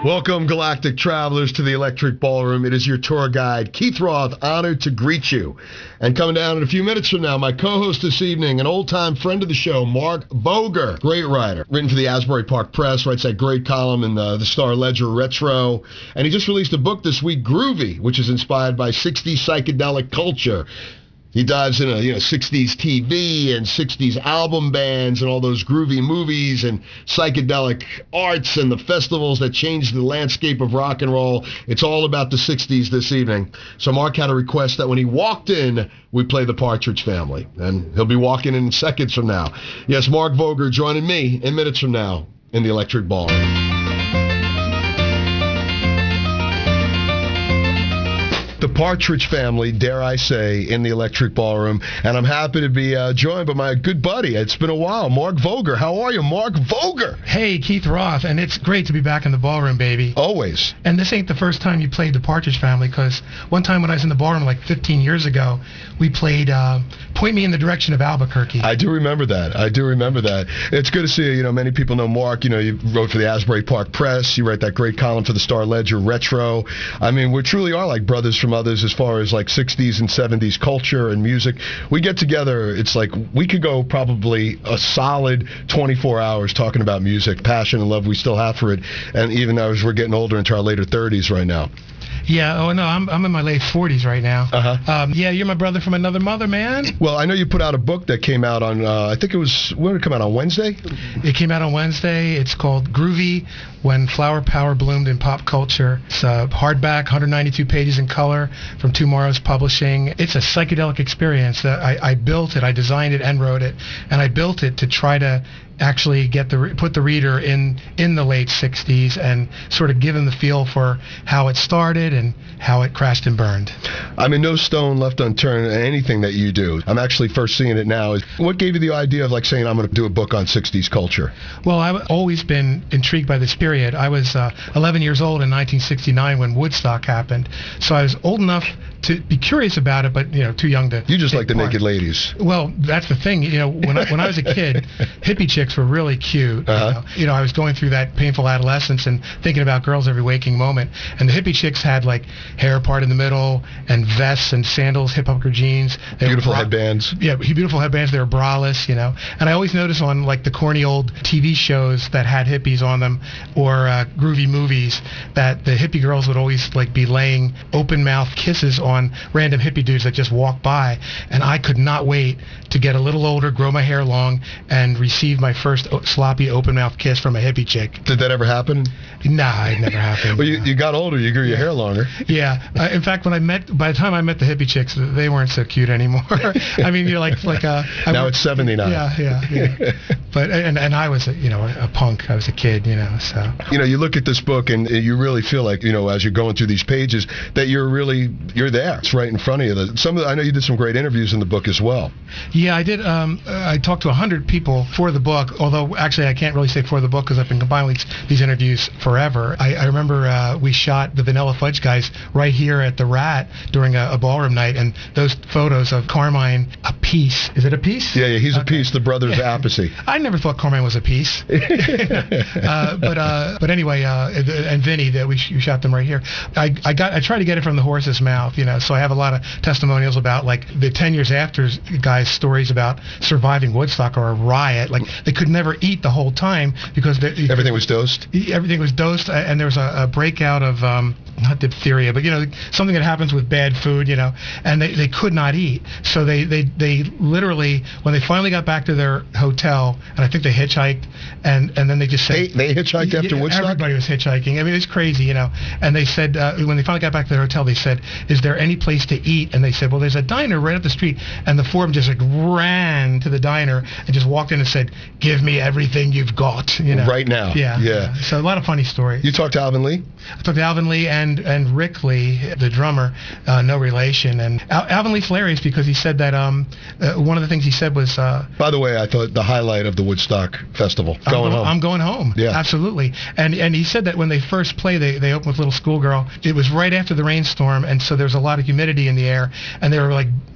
Welcome, Galactic Travelers, to the Electric Ballroom. It is your tour guide, Keith Roth, honored to greet you. And coming down in a few minutes from now, my co-host this evening, an old-time friend of the show, Mark Voger, great writer, written for the Asbury Park Press, writes that great column in the Star-Ledger Retro. And he just released a book this week, Groovy, which is inspired by 60s psychedelic culture. He dives into 60s TV and 60s album bands and all those groovy movies and psychedelic arts and the festivals that changed the landscape of rock and roll. It's all about the 60s this evening. So Mark had a request that when he walked in, we play the Partridge Family. And he'll be walking in seconds from now. Yes, Mark Voger joining me in minutes from now in the Electric Ballroom. The Partridge Family, dare I say, in the Electric Ballroom. And I'm happy to be joined by my good buddy. It's been a while, Mark Voger. How are you, Mark Voger? Hey, Keith Roth, and it's great to be back in the ballroom, baby. Always. And this ain't the first time you played the Partridge Family, because one time when I was in the ballroom like 15 years ago, we played Point Me in the Direction of Albuquerque. I do remember that. It's good to see you. Many people know Mark. You wrote for the Asbury Park Press. You write that great column for the Star-Ledger Retro. I mean, we truly are like brothers from others as far as like 60s and 70s culture and music. We get together, it's like we could go probably a solid 24 hours talking about music, passion and love we still have for it, and even as we're getting older into our later 30s right now. Yeah, oh no, I'm in my late 40s right now. Yeah, you're my brother from another mother, man. Well, I know you put out a book that came out on, I think it was, when did it come out, on Wednesday? It came out on Wednesday. It's called Groovy, When Flower Power Bloomed in Pop Culture. It's a hardback, 192 pages in color from Tomorrow's Publishing. It's a psychedelic experience. I built it, I designed it and wrote it, and I built it to try to actually put the reader in the late 60s and sort of give him the feel for how it started and how it crashed and burned. I mean, no stone left unturned in anything that you do. I'm actually first seeing it now. What gave you the idea of saying I'm going to do a book on 60s culture? Well, I've always been intrigued by this period. I was 11 years old in 1969 when Woodstock happened, so I was old enough to be curious about it, but too young to. You just like the naked ladies. Well, that's the thing. When I was a kid, hippie chicks were really cute. I was going through that painful adolescence and thinking about girls every waking moment. And the hippie chicks had hair part in the middle and vests and sandals, hip-hop jeans. Beautiful headbands. Yeah, beautiful headbands. They were braless, And I always noticed on the corny old TV shows that had hippies on them or groovy movies that the hippie girls would always be laying open-mouthed kisses on random hippie dudes that just walked by, and I could not wait to get a little older, grow my hair long, and receive my first sloppy open-mouthed kiss from a hippie chick. Did that ever happen? Nah, it never happened. Well, you got older, you grew your hair longer. Yeah. In fact, by the time I met the hippie chicks, they weren't so cute anymore. I mean, you're now it's 79. Yeah. But and I was a punk. I was a kid, so. You look at this book and you really feel like, as you're going through these pages, that you're there. It's right in front of you. I know you did some great interviews in the book as well. Yeah, I did. I talked to 100 people for the book, although actually I can't really say for the book because I've been compiling these interviews forever. I remember we shot the Vanilla Fudge guys right here at the Rat during a ballroom night, and those photos of Carmine, a piece. Is it a piece? Yeah, he's a piece. The brothers Appice. I never thought Carmine was a piece. But anyway, and Vinny, that we shot them right here. I tried to get it from the horse's mouth, so I have a lot of testimonials about the 10 years after guys' stories about surviving Woodstock or a riot. They could never eat the whole time because everything was dosed. Everything was dosed, and there was a breakout of not diphtheria, but something that happens with bad food, and they could not eat. So they literally, when they finally got back to their hotel, and I think they hitchhiked, and then they just said they hitchhiked after Woodstock. Everybody was hitchhiking. I mean, it's crazy, And they said when they finally got back to their hotel, they said, "Is there any place to eat?" And they said, "Well, there's a diner right up the street." And the four of them just ran to the diner and just walked in and said, "Give me everything you've got," right now. Yeah. So a lot of funny stories. You talked to Alvin Lee? I talked to Alvin Lee and Rick Lee, the drummer, no relation. And Alvin Lee's hilarious because he said that one of the things he said was... By the way, I thought the highlight of the Woodstock Festival, Going Home. I'm Going Home. Yeah. Absolutely. And he said that when they first played, they opened with Little Schoolgirl. It was right after the rainstorm, and so there was a lot of humidity in the air, and they were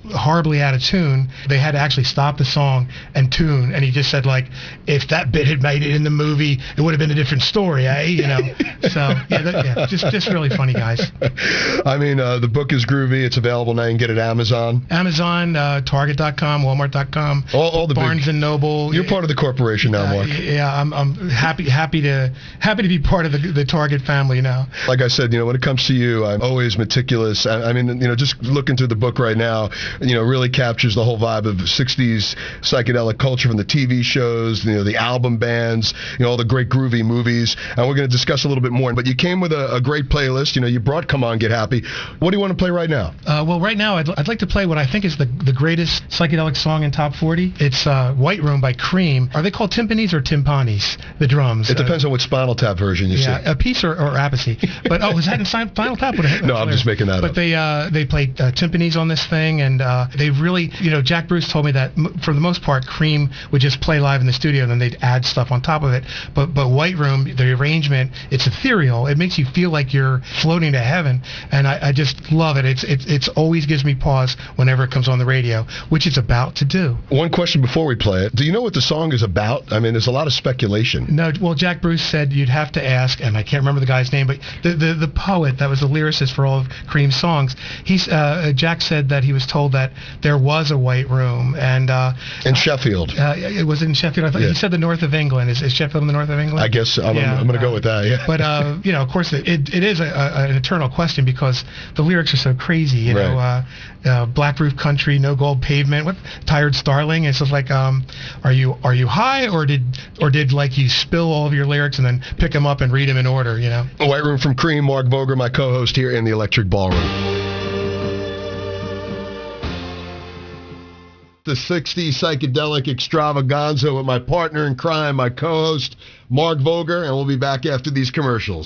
horribly out of tune. They had to actually stop the song and tune, and he just said, like, if that bit had made it in the movie, it would have been a different story, eh? You know. So just really funny guys. I mean, the book is groovy. It's available now. You can get it at Amazon, Target.com, Walmart.com, all the Barnes big, and Noble. You're part of the corporation now, Mark. Yeah, I'm happy to be part of the Target family now. Like I said, when it comes to you, I'm always meticulous. I mean, just looking through the book right now, really captures the whole vibe of 60s psychedelic culture, from the TV shows, the album bands, all the great groovy movies. And we're going to discuss a little bit more. But you came with a great playlist. You brought Come On, Get Happy. What do you want to play right now? Well, right now, I'd like to play what I think is the greatest psychedelic song in Top 40. It's White Room by Cream. Are they called timpanis or timpanis, the drums? It depends on what Spinal Tap version you see. Yeah, a piece or Apathy. But, was that in Spinal Tap? No, I'm just making that up. But they played timpanis on this thing, and they really, Jack Bruce told me that for the most part, Cream would just play live in the studio, and then they'd add stuff on top of it. But White Room, the arrangement, it's ethereal. It makes you feel like you're floating to heaven, and I just love it. It's always gives me pause whenever it comes on the radio, which it's about to do. One question before we play it. Do you know what the song is about? I mean, there's a lot of speculation. No, well, Jack Bruce said you'd have to ask, and I can't remember the guy's name, but the poet that was the lyricist for all of Cream's songs, Jack said that he was told that there was a White Room, and in Sheffield. It was in Sheffield. I thought he said the north of England. Is Sheffield in the north of England? I guess I'm going to go with that. Yeah. But of course, it is an eternal question because the lyrics are so crazy. You know, Black Roof Country, No Gold Pavement, what Tired Starling. It's just like, are you high, or did like you spill all of your lyrics and then pick them up and read them in order? White Room from Cream. Mark Voger, my co-host here in the Electric Ballroom. The 60s psychedelic extravaganza with my partner in crime, my co-host, Mark Voger, and we'll be back after these commercials.